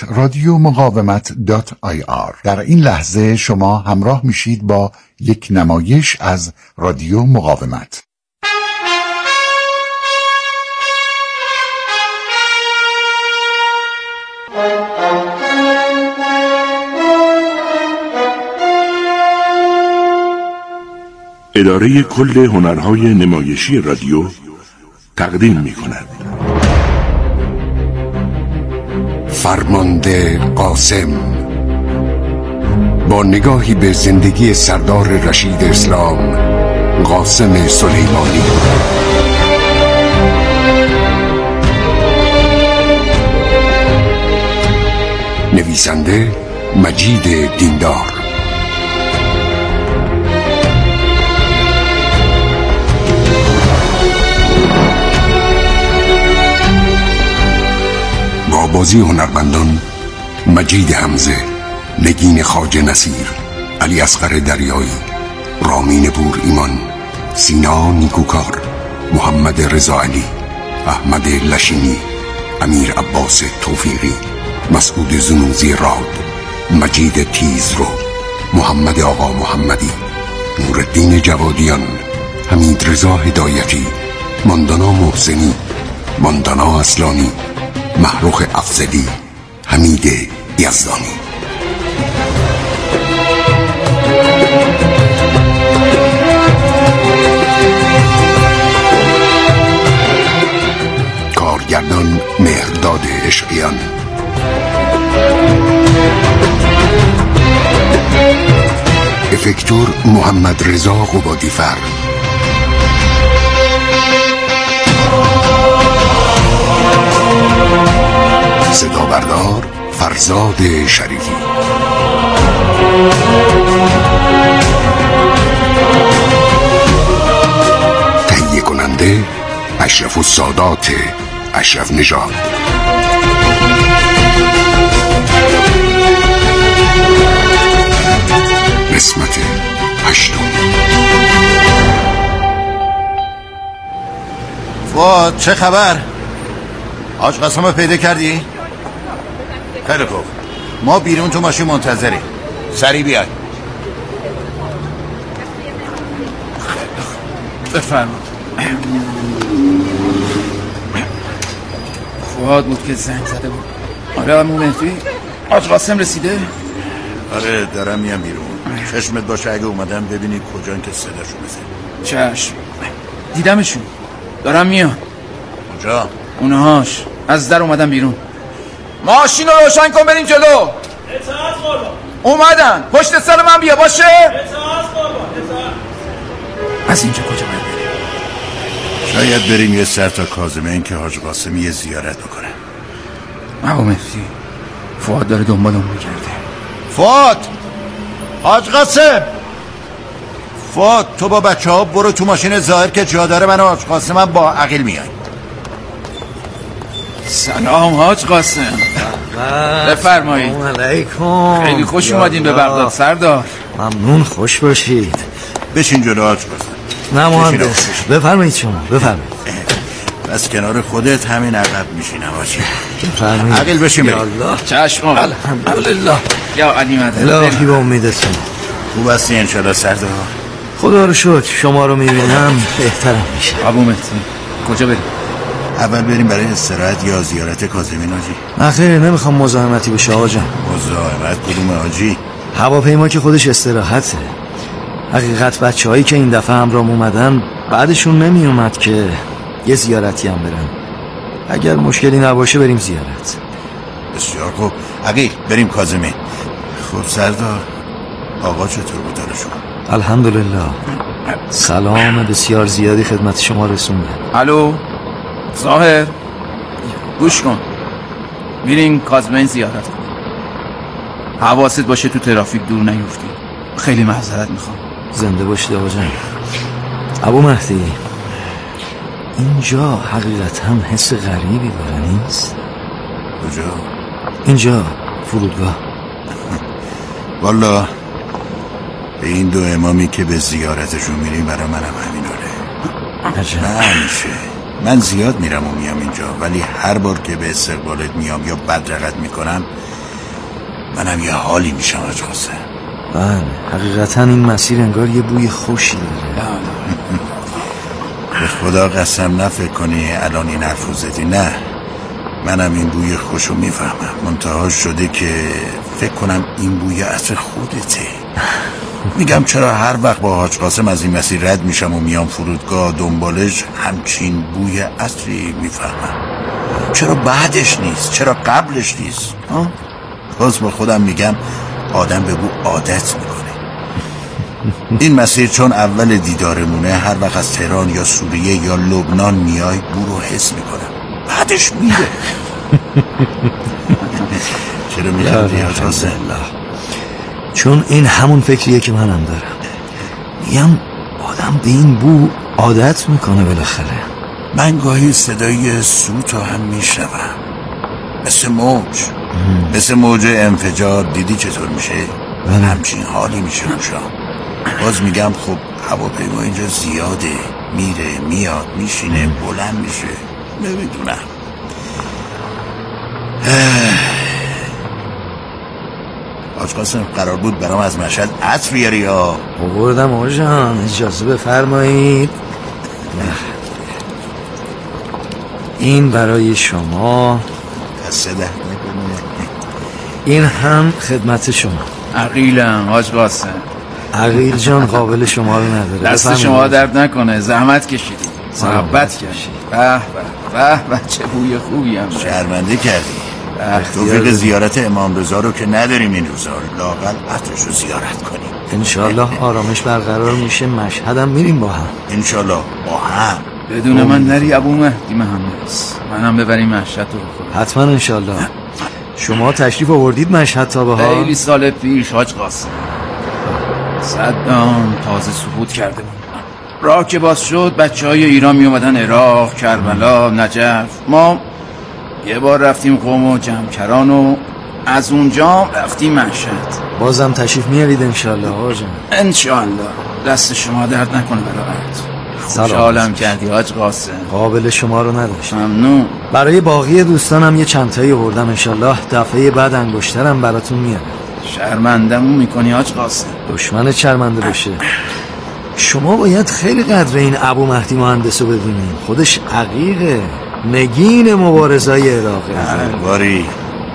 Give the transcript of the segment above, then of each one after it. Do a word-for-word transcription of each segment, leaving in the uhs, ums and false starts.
رادیو مقاومت دات آی آر. در این لحظه شما همراه میشید با یک نمایش از رادیو مقاومت. اداره کل هنرهای نمایشی رادیو تقدیم می‌کند. فرمانده قاسم با نگاهی به زندگی سردار رشید اسلام قاسم سلیمانی. نویسنده مجید دیندار. با بازی هنرمندان مجید حمزه، نگین خواجه نصیر، علی اصغر دریایی، رامین پور ایمان، سینا نیکوکار، محمد رضا علی، احمد لشینی، امیر عباس توفیقی، مسعود زنوزی راد، مجید تیزرو، محمد آقا محمدی، نورالدین جوادیان، حمید رضا هدایتی، ماندانا محسنی، ماندانا اصلانی، محروخ افزلی، حمید یزدانی. کارگردان مهرداد عشقیان. افکتور محمد رضا قبادیفر. صدا بردار فرزاد شریفی. تهیه کننده اشرف السادات اشرف نژاد. قسمت هشتم. فؤاد چه خبر؟ حاج قاسم رو پیدا کردی؟ خیلی خوب، ما بیرون تو ماشین منتظریم، سریع بیای. بفرما. فؤاد بود که زنگ زده بود. آره عمو مهدی، حاج قاسم رسیده؟ آره دارم میام بیرون. چشمت باشه اگه اومدم ببینی کجان که صداشو بزن. چشم. دیدمشون دارم میان. کجا؟ اونهاش از در اومدن بیرون. ماشین رو روشن کن بریم جلو. اطاعت قربان. اومدن پشت سر من بیا باشه. اطاعت قربان. اطاعت. از اینجا کجا باید بریم؟ شاید بریم یه سر تا کاظمین که حاج قاسم یه زیارت بکنه. عمو مهدی، فؤاد داره دنبالمون میگرده. فؤاد، حاج قاسم. فؤاد تو با بچه ها برو تو ماشین ظاهر که جا داره، من و حاج قاسم هم با عقیل میای. سلام حاج قاسم. بفرمایید. سلام علیکم. خیلی خوش اومدین به بغداد سردار. ممنون، خوش باشید. بشین جلو حاج قاسم. نه مهندس، بفرمایید شما بفرمایید. بس کنار خودت همین عقب میشینم حاجی. بفرمایید. عقیل بشین بریم. چشم آقا. الحمدلله. یا علی مدد. الهی با امیدتون. خوب هستی انشالله سردار؟ خدا رو شکر شما رو میبینم بهترم میشه. ابو مهدی کجا بریم؟ اول بریم برای استراحت یا زیارت کاظمین حاجی؟ آخه نمیخوام مزاحمتی بشه آقا جان. مزاحمت کدوم حاجی؟ هواپیما که خودش استراحته. حقیقت بچه هایی که این دفعه همراه اومدن بعدشون نمی اومد که یه زیارتی هم برن. اگر مشکلی نباشه بریم زیارت. بسیار خوب عقیل بریم کاظمین. خب سردار آقا چطور بود حالشون؟ الحمدلله. سلام بسیار زیادی خدمت شما رسوندن. الو ظاهر، گوش کن، میریم کاظمین زیارت کنیم. حواست باشه تو ترافیک دور نیفتی. خیلی معذرت میخوام. زنده باشید آقا جان. ابو مهدی، اینجا حقیقتا حس غریبی داره نیست؟ کجا؟ اینجا فرودگاه. والا به این دو امامی که به زیارتشون میریم برای منم همیناره. عجب. نه همیشه من زیاد میرم و میام اینجا، ولی هر بار که به استقبالت میام یا بدرقت میکنم منم یه حالی میشم حاج قاسم. بله حقیقتا این مسیر انگار یه بوی خوشی داره. به خدا قسم نفکر کنی الان این حرفو زدی، نه منم این بوی خوشو میفهمم. منتها شده که فکر کنم این بوی عطر خودته. میگم چرا هر وقت با حاج قاسم از این مسیر رد میشم و میام فرودگاه دنبالش همچین بوی عطری میفهمم. چرا بعدش نیست؟ چرا قبلش نیست؟ باز با خودم میگم آدم به بو عادت میکنه. این مسیر چون اول دیدارمونه، هر وقت از تهران یا سوریه یا لبنان میای بو رو حس میکنم، بعدش میره. چرا میخوادی حاج قاسم؟ چون این همون فکریه که منم دارم. میگم آدم به این بو عادت میکنه بالاخره. من گاهی صدای سوتو هم میشنوم، مثل موج ام. مثل موج انفجار. دیدی چطور میشه؟ بله. همچین حالی میشه روشا. باز میگم خب هواپیما اینجا زیاده، میره میاد میشینه بلند میشه، نمیدونم. حاج قاسم قرار بود برام از مشهد عطر بیاری یا آوردم آقا جان، اجازه بفرمایید. این برای شما، دست ده نکنه. این هم خدمت شما. عقیلم حاج قاسم. عقیل جان قابل شما رو نداره. دست شما درد نکنه، زحمت کشیدی، محبت کردی. به به به چه بوی خوبی هم شرمنده کردی. توفیق زیارت امام رضا رو که نداریم این روزا، لااقل عطرش رو زیارت کنیم. انشالله آرامش برقرار میشه، مشهدم میریم با هم. انشالله با هم. بدون من نری ابو مهدی مهندس، منم ببریم مشهد رو بخورم. حتما انشالله. شما تشریف آوردید مشهد تا به ها؟ خیلی سال پیش حاج قاسم. صدام تازه سقوط کرده بود. راه که باز شد بچه های ایران می اومدن عراق، کربلا، نجف. ما یه بار رفتیم قم و جمکران و از اونجا رفتیم مشهد. بازم تشریف میارید انشالله آجان. انشالله. دست شما درد نکنه برایت. خوشحالم کردی حاج قاسم. قابل شما رو نداشت. ممنون. برای باقی دوستانم یه چند تایی آوردم، انشالله دفعه بعد انگشترم براتون میارم. شرمندمون میکنی حاج قاسم. دشمنت شرمنده بشه. شما باید خیلی قدر این ابو مهدی مهندس رو ببینید. خودش عقیقه، نگین مبارزای عراقه. باری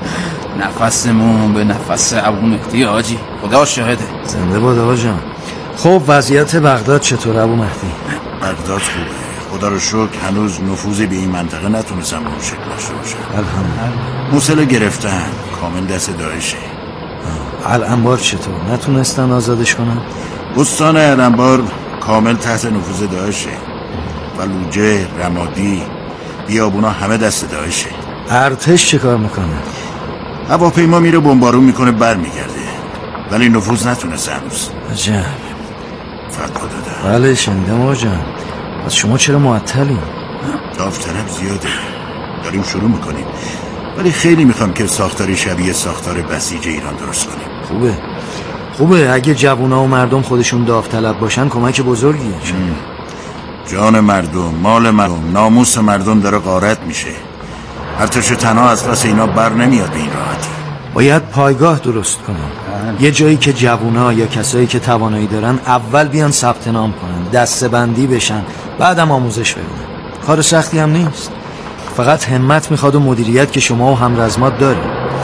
نفسمون به نفس ابو مهدی حاجی، خدا شاهده. زنده باد آقا جان. خب وضعیت بغداد چطور ابو مهدی؟ بغداد خوبه خدا رو شکر. هنوز نفوذی به این منطقه نتونستم به اون شکل داشته باشم. الحمدلله. موصل گرفتن، کامل دست داعشه. الانبار چطور؟ نتونستن آزادش کنن؟ استان الانبار کامل تحت نفوذ داعشه. فلوجه، رمادی، بیابونا همه دست داعشه. ارتش چه کار میکنه؟ هواپیما میره بمبارون میکنه برمیگرده، ولی نفوذ نتونسته هنوز. عجب. فتوا داده. بله شنیدم آقا جان. از شما چرا معطلین؟ داوطلب زیاده، داریم شروع میکنیم، ولی خیلی میخوام که ساختاری شبیه ساختار بسیج ایران درست کنیم. خوبه خوبه اگه جوونا و مردم خودشون داوطلب باشن کمک بزرگیه. جان مردم، مال مردم، ناموس مردم داره غارت میشه. ارتش تنها از پس اینا بر نمیاد به این راحتی. باید پایگاه درست کنن. یه جایی که جوونا یا کسایی که توانایی دارن اول بیان ثبت نام کنن، دسته بندی بشن، بعدم آموزش ببینن. کار سختی هم نیست، فقط همت میخواد و مدیریت که شما و همرزمات دارید.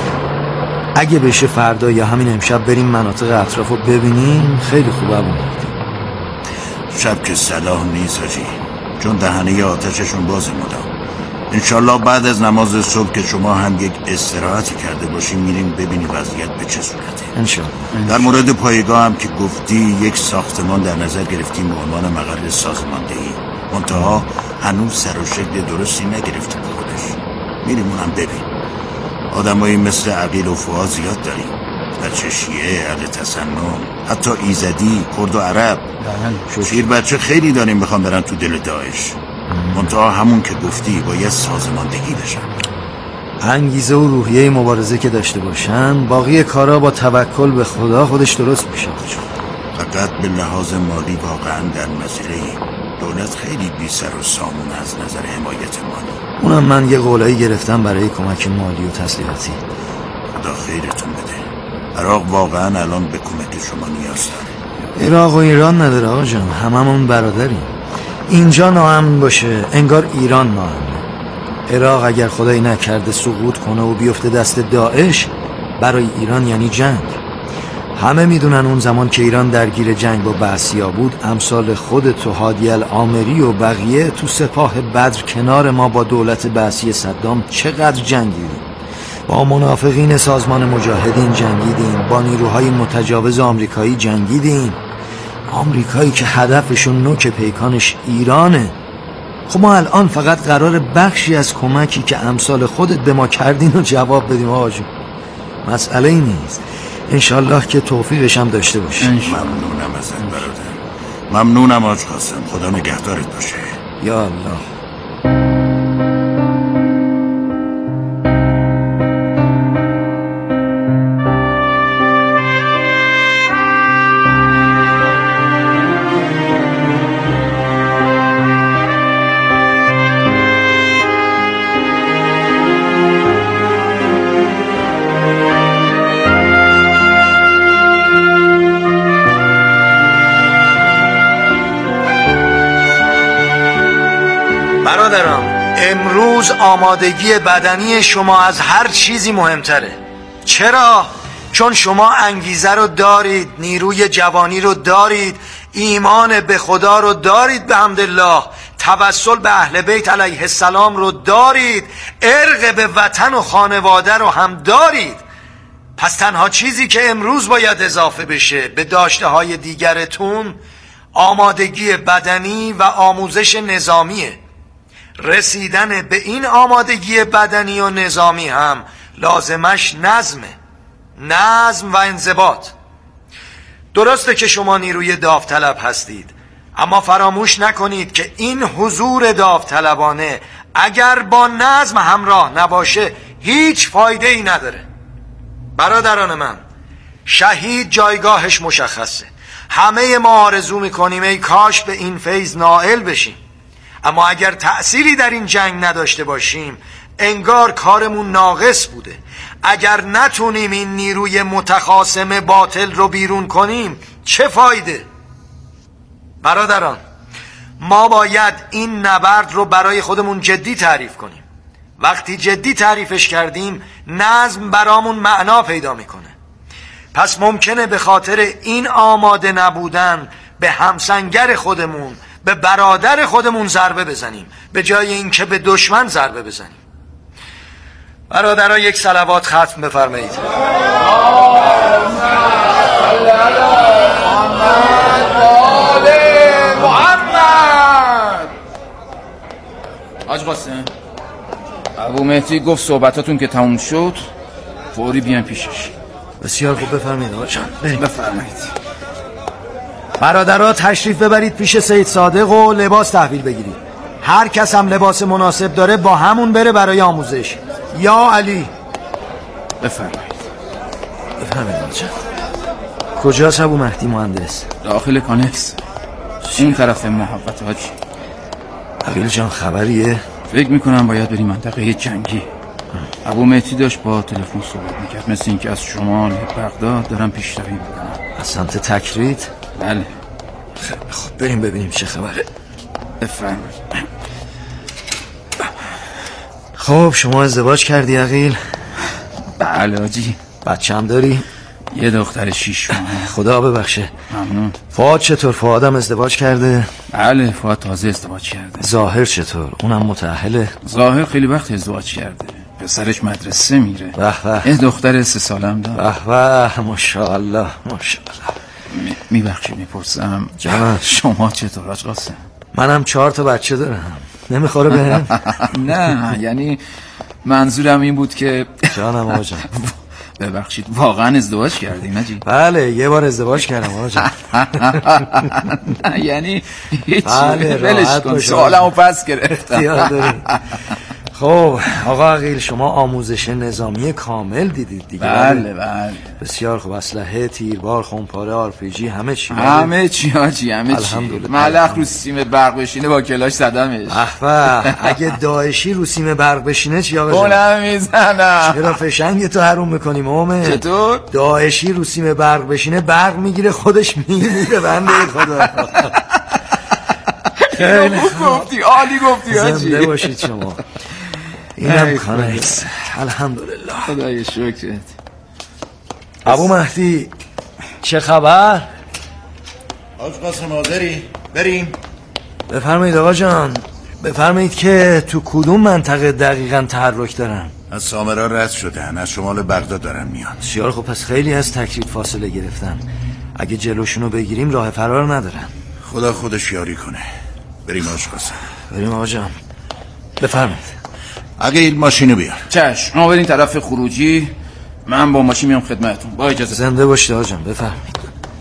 اگه بشه فردا یا همین امشب بریم مناطق اطراف رو ببینیم خیلی خوبه بود. شب که صلاح نیست حاجی، چون دهنه آتششون باز مدام. انشالله بعد از نماز صبح که شما هم یک استراحتی کرده باشیم میریم ببینیم وضعیت به چه صورته. انشالله. در مورد پایگاه هم که گفتی یک ساختمان در نظر گرفتیم به عنوان مقر سازماندهی، منتها هنوز سر و شکل درستی نگرفتیم به خودش. میریم اونم ببین. آدمایی مثل عقیل و فؤاد زیاد داریم، بچه شیعه، اهل تسنن، حتی ایزدی، کرد و عرب. شیر بچه خیلی داریم بخوام برن تو دل داعش. منتها همون که گفتی باید سازماندهی بشن. انگیزه و روحیه مبارزه که داشته باشن، باقی کارا با توکل به خدا خودش درست میشه. فقط به لحاظ مالی واقعا در مسئله دولت خیلی بی سر و سامون از نظر حمایت مالی. اونم من یه قولایی گرفتم برای کمک مالی و تسلیحاتی. خدا خیرتون بده. عراق واقعا الان به کمک شما نیاز داره. عراق و ایران نداره آقا جان، هممون برادریم. اینجا ناامن باشه انگار ایران ناامنه. عراق اگر خدایی نکرده سقوط کنه و بیفته دست داعش، برای ایران یعنی جنگ. همه میدونن اون زمان که ایران درگیر جنگ با بعثیا بود، امثال خودت و هادی العامری و بقیه تو سپاه بدر کنار ما با دولت بعثی صدام چقدر جنگیدیم. با منافقین سازمان مجاهدین جنگیدیم، با نیروهای متجاوز آمریکایی جنگیدیم. آمریکایی که هدفشون نوک پیکانش ایرانه. خب ما الان فقط قرار بخشی از کمکی که امثال خودت به ما کردین و جواب بدیم آقا جون. مسئله ای نیست، انشالله که توفیقش هم داشته باشی. ممنونم ازت برادر، ممنونم حاج قاسم. خدا نگهدارت باشه. یا الله. برادران، امروز آمادگی بدنی شما از هر چیزی مهمتره. چرا؟ چون شما انگیزه رو دارید، نیروی جوانی رو دارید، ایمان به خدا رو دارید به حمدالله، توسل به اهل بیت علیه السلام رو دارید، ارق به وطن و خانواده رو هم دارید. پس تنها چیزی که امروز باید اضافه بشه به داشته های دیگرتون آمادگی بدنی و آموزش نظامیه. رسیدن به این آمادگی بدنی و نظامی هم لازمش نظمه، نظم و انضباط. درسته که شما نیروی داوطلب هستید، اما فراموش نکنید که این حضور داوطلبانه اگر با نظم همراه نباشه هیچ فایده ای نداره. برادران من، شهید جایگاهش مشخصه. همه ما آرزو میکنیم ای کاش به این فیض نائل بشیم، اما اگر تأثیری در این جنگ نداشته باشیم انگار کارمون ناقص بوده. اگر نتونیم این نیروی متخاصم باطل رو بیرون کنیم چه فایده؟ برادران، ما باید این نبرد رو برای خودمون جدی تعریف کنیم. وقتی جدی تعریفش کردیم نظم برامون معنا پیدا میکنه. پس ممکنه به خاطر این آماده نبودن به همسنگر خودمون، به برادر خودمون ضربه بزنیم به جای اینکه به دشمن ضربه بزنیم. برادرها یک صلوات ختم بفرمایید. حاج قاسم، ابو مهدی گفت صحبتاتون که تموم شد فوری بیان پیشش. بسیار خوب، بفرمایید آقا جان. بفرمایید. برادرها تشریف ببرید پیش سید صادق و لباس تحویل بگیرید. هر کس هم لباس مناسب داره با همون بره برای آموزش. یا علی. بفرمایید. بفرمایید آقا جان. کجاست ابو مهدی مهندس؟ داخل کانکس، این طرف محبت حاج. عقیل جان خبریه؟ فکر میکنم باید بریم منطقه جنگی. ابو مهدی داشت با تلفن صحبت میکرد، مثل اینکه از شمال بغداد دارن پیشروی میکنن. از سمت تکرید؟ بله. خب بریم ببینیم چه خبره. بفرمایید. خب شما ازدواج کردی عقیل؟ بله حاجی. بچه هم داری؟ یه دختر شیش ماه. خدا ببخشه. ممنون. فؤاد چطور؟ فؤادم ازدواج کرده؟ بله فؤاد تازه ازدواج کرده. ظاهر چطور؟ اونم متأهله؟ ظاهر خیلی وقت ازدواج کرده، پسرش مدرسه میره. به به. این دختر سه ساله هم داره. به به، ماشاءالله ماشاءالله. میبخشی میپرسم جان شما چطور حاج قاسم؟ منم چهار تا بچه دارم. نمیخوره بهم؟ نه یعنی منظورم این بود که جانم آقا جان. ببخشید واقعا ازدواج کردی نجی؟ بله یه بار ازدواج کردم آقا جان. یعنی هیچی. بله ولش کن، سوالمو پس گرفتم. خب آقا عقیل، شما آموزش نظامی کامل دیدید دیگه؟ بله بله. بسیار خوب. اسلحه، تیربار، خمپاره، آرپیجی، همه چی؟ همه چی حاجی، همه چی. الحمدلله. ملخ رو سیم برق بشینه با کلاش زدمش. احبه، اگه داعشی رو سیم برق بشینه چی آقا جان؟ گلم میزنم. چرا فشنگ تو حروم میکنی مومن؟ چطور؟ داعشی رو سیم برق بشینه برق میگیره خودش میمیره. بنده خدا. خیلی خوب گفتی، عالی گفتی حاجی. زنده باشید شما. اینم کانکس. الحمدلله. خدای شکرت. ابو مهدی چه خبر؟ حاج قاسم حاضری؟ بریم. بفرمایید آقا جان. بفرمایید که تو کدوم منطقه دقیقاً تحرک دارن؟ از سامرا رد شدن، از شمال بغداد دارن میان. بسیار خب، پس خیلی از تکریت فاصله گرفتن. اگه جلوشونو بگیریم راه فرار ندارن. خدا خودش یاری کنه. بریم حاج قاسم. بریم آقا جان. بفرمایید. عقیل ماشینو بیار. چشم، ما بریم طرف خروجی، من با ماشین میام خدمتتون. با اجازه. زنده باشید آقا جان. بفرمایید.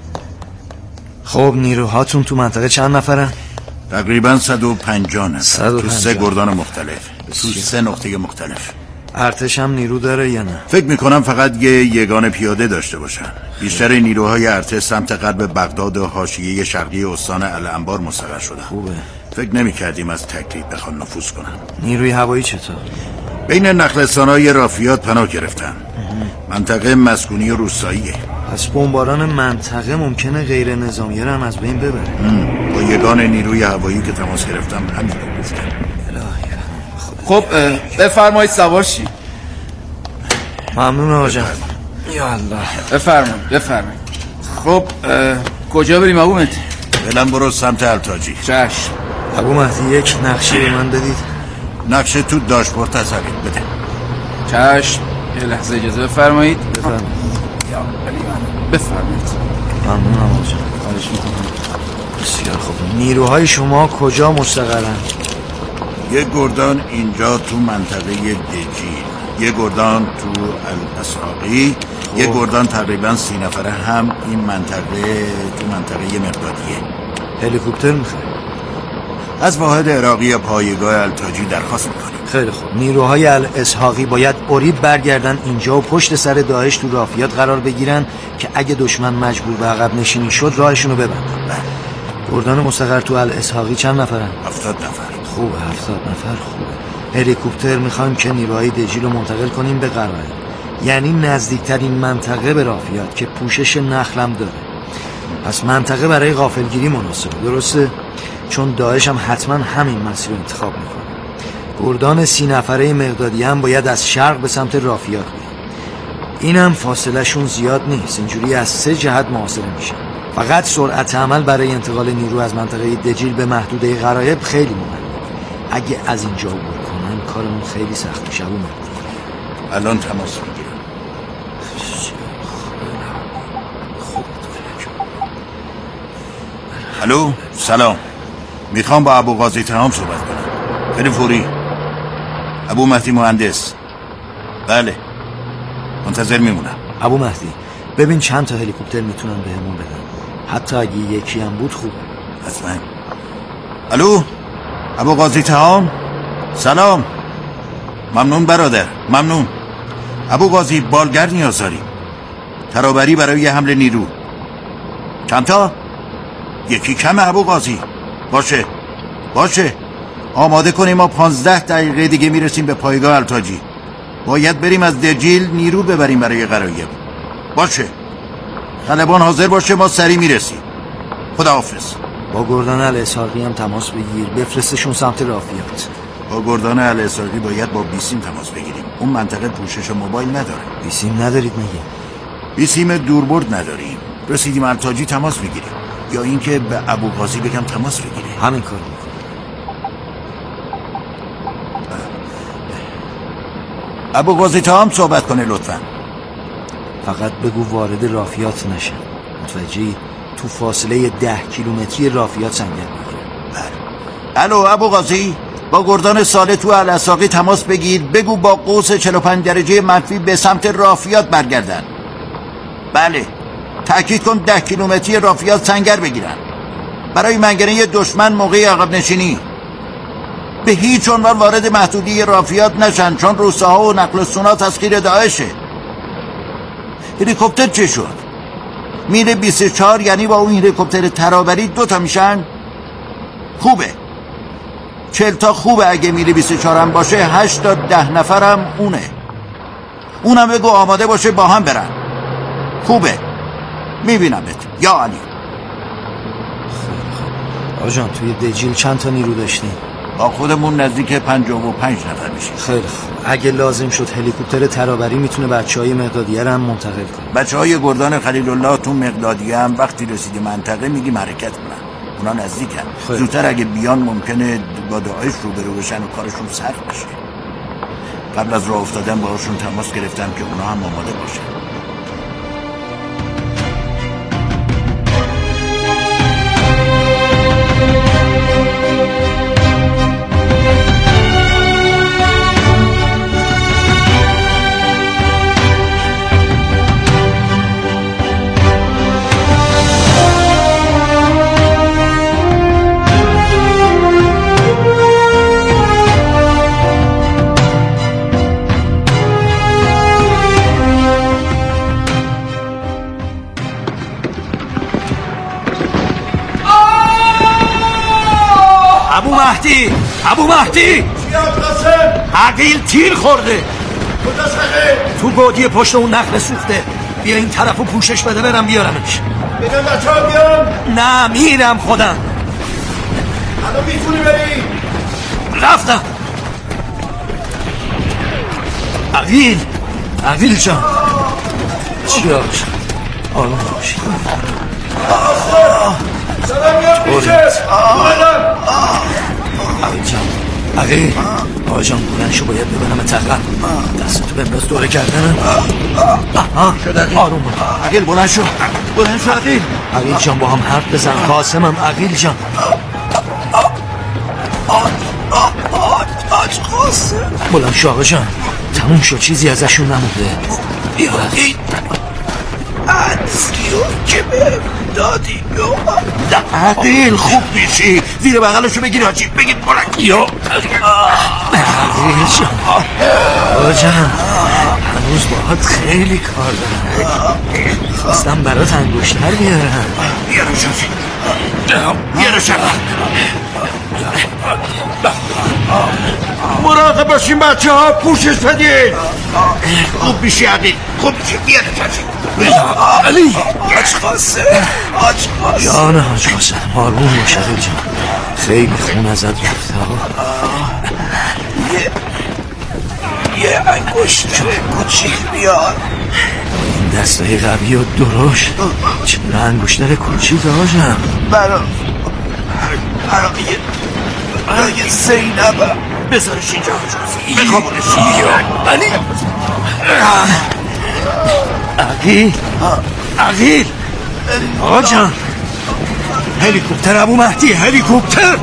خب نیروهاتون تو منطقه چند نفرن؟ تقریبا صد و پنجاه نفر. صد و تو پنجاه. سه گردان مختلف. تو سه نقطه مختلف. ارتش هم نیرو داره یا نه؟ فکر میکنم فقط یه یگان پیاده داشته باشن. بیشتر نیروهای ارتش سمت غرب بغداد و حاشیه شرقی استان الانبار مستقر شدن. خوبه. فکر نمیکردیم از تکلیف بخوان نفوذ کنن. نیروی هوایی چطور؟ بین نخلستانهای رافیات پناه گرفتن. منطقه مسکونی و روستاییه. پس بمباران منطقه ممکنه غیر نظامیه رو هم از بین ببره. با یگان نیروی هوایی که تماس گرفتم همین رو گفتم. خب بفرمایید سوار شید. ممنون آقا جان. یا الله. بفرمایید بفرمایید. خب کجا بریم ابو مهدی؟ فعلا برو سمت التاجی. چشم. ابو مهدی یک نقشه به من بدید. نقشه تو داشبورد تصویر بده. چشم. یه لحظه اجازه بفرمایید. بفرمایید. بفرمایید. ممنون آقا جان. خواهش می‌کنم. بسیار خوب. نیروهای شما کجا مستقرن؟ یه گردان اینجا تو منطقه دجیل، یه گردان تو الاسحاقی، یه گردان تقریبا سی نفره هم این منطقه تو منطقه مقدادیه. هلیکوپتر میخوای؟ از واحد عراقی پایگاه التاجی درخواست میکنیم. خیلی خوب. نیروهای الاسحاقی باید اریب برگردن اینجا و پشت سر داعش تو رافیات قرار بگیرن که اگه دشمن مجبور به عقب نشینی شد راهشونو ببندن. گردان مستقر تو الاسحاقی چند نفرن؟ هفتاد نفر. خوبه، هفتاد نفر خوبه. هلیکوپتر میخوایم که نیروهای دجیل رو منتقل کنیم به قرائه، یعنی نزدیکترین منطقه به رافیات که پوشش نخلم داره. پس منطقه برای غافلگیری مناسبه، درسته؟ چون داعش هم حتما همین مسیر رو انتخاب میکنه. گردان سی نفره مقدادی هم باید از شرق به سمت رافیات بیاد. اینم فاصله شون زیاد نیست، اینجوری از سه جهت محاصره میشن. فقط سرعت عمل برای انتقال نیرو از منطقه دجیل به محدوده غرایب خیلی مهمه. اگه از اینجا عبور کنن کارمون خیلی سخت میشه. اومد الان تماس میگیرم. الو سلام، میخوام با ابو قاضی تهام صحبت کنم. خیلی فوری. ابو مهدی مهندس. بله منتظر میمونم. ابو مهدی ببین چند تا هلیکوپتر میتونن بهمون بدن، حتی اگه یکی هم بود خوب. حتما. الو ابو قاضی تهام. سلام. ممنون برادر، ممنون. ابو قاضی بالگر نیاز داریم. ترابری برای حمل نیرو. چند تا؟ یکی کمه ابو قاضی. باشه باشه آماده کنیم، ما پانزده دقیقه دیگه میرسیم به پایگاه التاجی. باید بریم از دجیل نیرو ببریم برای غرایب. باشه خلبان حاضر باشه، ما سریع میرسیم. خداحافظ. با گردان الاسحاقی هم تماس بگیر، بفرستشون سمت رافیات. با گردان الاسحاقی باید با بیسیم تماس بگیریم. اون منطقه پوشش موبایل نداره. بیسیم ندارید میگه؟ بیسیم دوربرد نداریم. رسیدیم التاجی تماس بگیریم، یا اینکه به ابو قاضی بگم تماس بگیره. همین کارو میکنه. ابو قاضی تا هم صحبت کنه لطفا. فقط بگو وارد رافیات نشن. متوجهی؟ تو فاصله ده کیلومتری رافیات سنگر بگیرن. بله. الو ابو قاضی، با گردان ساله تو الاسحاقی تماس بگیر، بگو با قوس چهل و پنج درجه منفی به سمت رافیات برگردن. بله تأکید کن ده کیلومتری رافیات سنگر بگیرن برای منگنه دشمن موقع عقب نشینی. به هیچ عنوان وارد محدودی رافیات نشن، چون روساها و نقل سونا تسخیر داعشه. هلیکوپتر چه شد؟ میره بیست و چهار، یعنی با اون هلیکوپتر ترابری دو تا میشن؟ خوبه، چهل تا خوبه. اگه میره بیست و چهار هم باشه هشت تا ده نفرم اونه. اونم بگو آماده باشه با هم برن. خوبه، میبینمت یا علی. آقا جان توی دجیل چند تا نیرو داشتیم؟ با خودمون نزدیک پنجاه و پنج نفر میشیم. خیلی خوب. اگه لازم شد هلیکوپتر ترابری میتونه بچه های مقدادیه رو هم منتقل کنه. بچه های گردان خلیل الله تو مقدادیه هم وقتی رسیده منطقه میگیم حرکت کنن. اونا نزدیکن. زودتر اگه بیان ممکنه با داعش روبرو بشن و کارشون سخت بشه. قبل از راه افتادن باهاشون تماس گرفتم که اونا هم آماده باشن. ابو مهدی ابو مهدی عقیل تیر خورده. تو گودی پشت اون نخل سوخته. بیا این طرفو پوشش بده برم بیارمش. بگم بچه ها بیان. نه میرم خودم. الان میتونی بری؟ رفتم. عقیل عقیل جان چیار آروم باشی. سلام میاد میشه. اومدم. عقیل جان عقیل آقا جان بلند شو، باید ببرم تقل. دستتو بنداز دوره کردنم. آروم باش عقیل بلند شو بلند شو عقیل. عقیل جان با هم حرف بزن. قاسمم عقیل جان. آج قاسم بلند شو آقا جان. تموم شد، چیزی ازشون نمونده. بیا این عدسیو که بهم دادی عقیل خوب میشی. زیر بغلشو بگیر آجی بگید برک. یا عقیل جان آقا جان هنوز باهات خیلی کار دارم. خواستم برات انگشتر بیارم. بیارم شافی بیارم شافی. مراقب باشین بچه ها، پوشش بدین. خوب میشی عقیل خوب میشی. بیارم شافی. علی آج قاسم آج قاسم جان آج قاسم آروم باش عقیل جان. خیلی خون ازت رفته. یه یه انگشتر کوچیک بیار. این دستای قوی و درشت چرا انگشتر کوچیک آجم؟ برا برای برای زینبم بذارش اینجا بخوابونش. علی عقیل عقیل آقا جان هلیکوپتر ابو مهدی هلیکوپتر.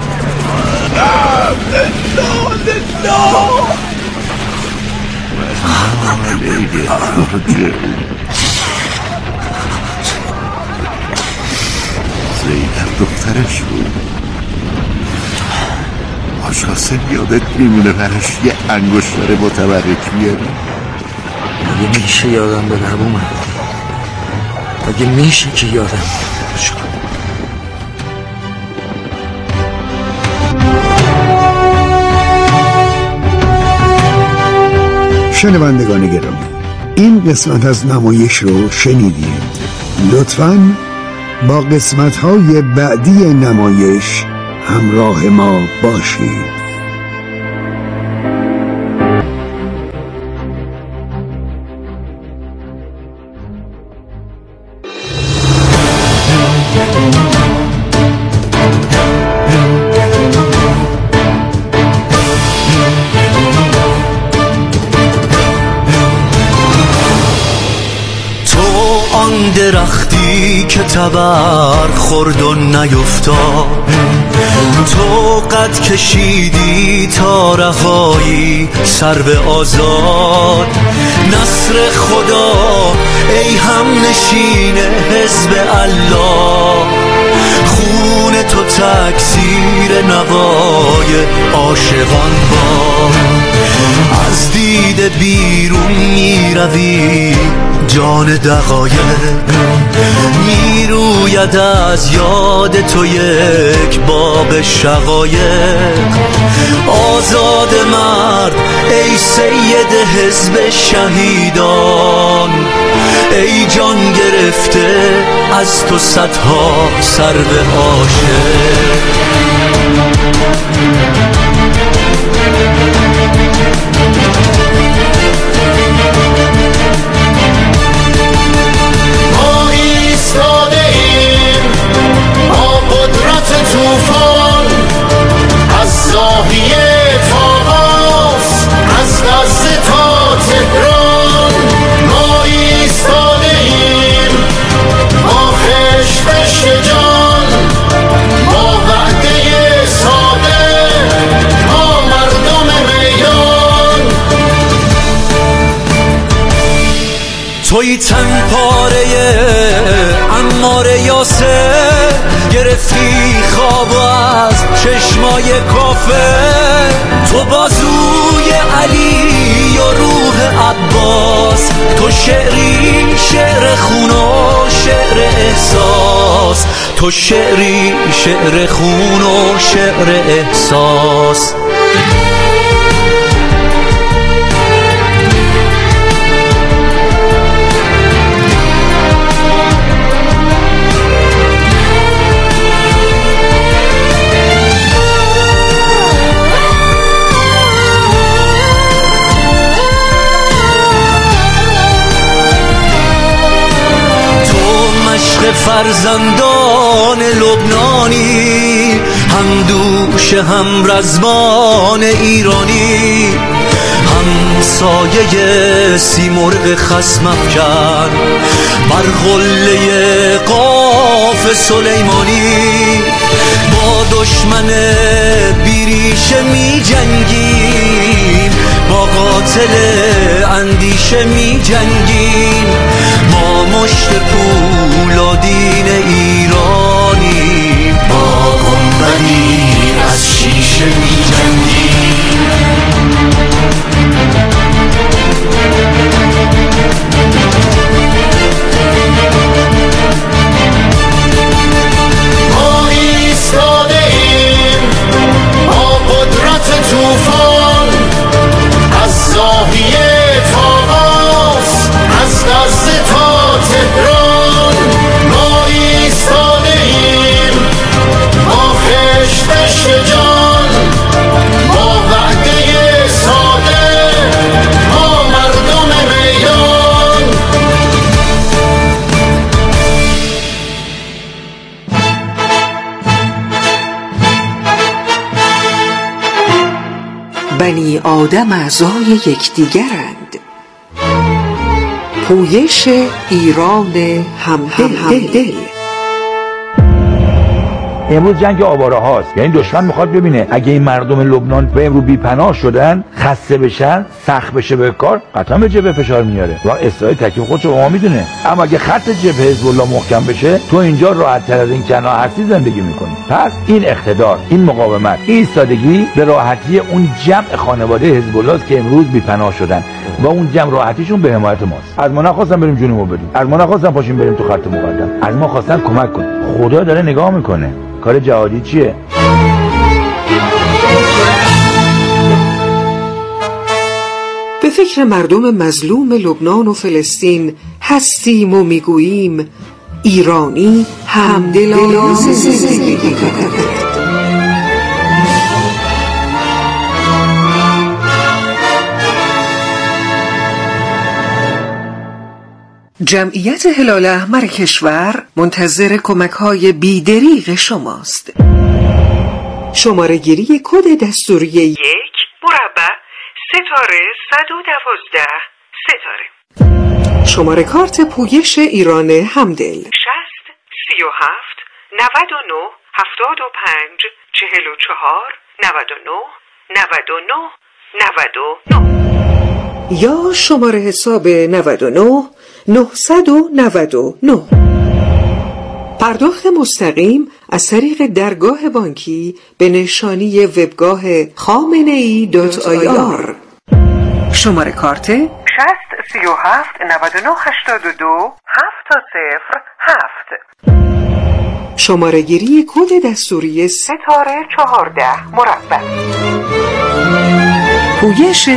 زینب دخترش بود. آج قاسم یادت میمونه براش یه انگشتر متبرک بیاری؟ اگه میشه یادم بده ابو مهدی. اگه میشه که یادم شنوندگان گرامی، این قسمت از نمایش رو شنیدید. لطفاً با قسمت‌های بعدی نمایش همراه ما باشید. درختی که تبر خورد و نیفتاد، تو قد کشیدی تا رهایی سرو آزاد. نصر خدا ای هم نشین حزب الله، خوب جون تو تکثیر نوای عاشقان با. از دید بیرون میروی جان دقایق، میروید از یاد تو یک باب شقایق. آزاد مرد ای سید حزب شهیدان، ای جان گرفته از تو صدها سرو عاشق. ما ایستاده ایم با قدرت توفان، از زاویه تا قاس، از غزه تا تهران. ما ایستاده ایم با خشخش جان، با وعده ساده، ما مردم میدان. توی تن پاره عمار یاسر، گرفتی خواب از چشمای کافه. تو بازوی علی و روح عباس، تو شعری شعر خون و شعر احساس، تو شعری شعر خون و شعر احساس. فرزندان لبنانی، هم دوش هم رزمان ایرانی، هم سایه سیمرغ خصم افکن بر قله قاف سلیمانی. با دشمن بیریشه می جنگیم، با قاتل اندیشه می جنگیم. ما مشت پولادین ایرانی، با گنبدی از شیشه می جنگیم. ما ایستاده ایم با قدرت توفان، از زاویه تا قاس، از غزه تا تهران. ما ایستاده ایم با خشخش جان، با وعده ساده، ما مردم میدان. بنی آدم اعضای یکدیگرند. پویش ایران همدل. امروز جنگ آواره هاست، یعنی دشمن میخواد ببینه اگه این مردم لبنان به امروز بی‌پناه شدن، خسته بشن، سخت بشه به کار، قطعا به جبهه فشار میاره و اسرائیل تکلیف خودش رو میدونه. اما اگه خط جبهه حزب الله محکم بشه، تو اینجا راحت تر از این کنار هستی زندگی میکنی. پس این اقتدار، این مقاومت، این ایستادگی به راحتی اون جمع خانواده حزب الله است که امروز بی‌پناه شدن و اون جمع راحتیشون به حمایت ماست. از ما نخواستن بریم جونمو بدیم، از ما نخواستن پاشیم بریم تو خط مقدم، از ما خواستن کمک کنیم. خدا داره نگاه میکنه. کار جهادی چیه؟ به فکر مردم مظلوم لبنان و فلسطین هستیم و میگوییم ایرانی همدلانه زندگی کند. جمعیت هلال احمر کشور منتظر کمک‌های بی‌دریغ شماست. شماره گیری کد دستوری یک مربع ستاره صد و دوازده ستاره. شماره کارت پویش ایران همدل شصت سی و هفت نود و نه هفتاد و پنج چهل و چهار نود و نه نود و نه نود و نه یا شماره حساب نود و نه نهصد و نود و نه. پرداخت مستقیم از طریق درگاه بانکی به نشانی وبگاه خامنه ای دات آی آر. شماره کارت شصت سی و هفت نود و نه هشتاد و دو هفت تا صفر هفت. شماره گیری کد دستوری ستاره چهارده مربع. پویش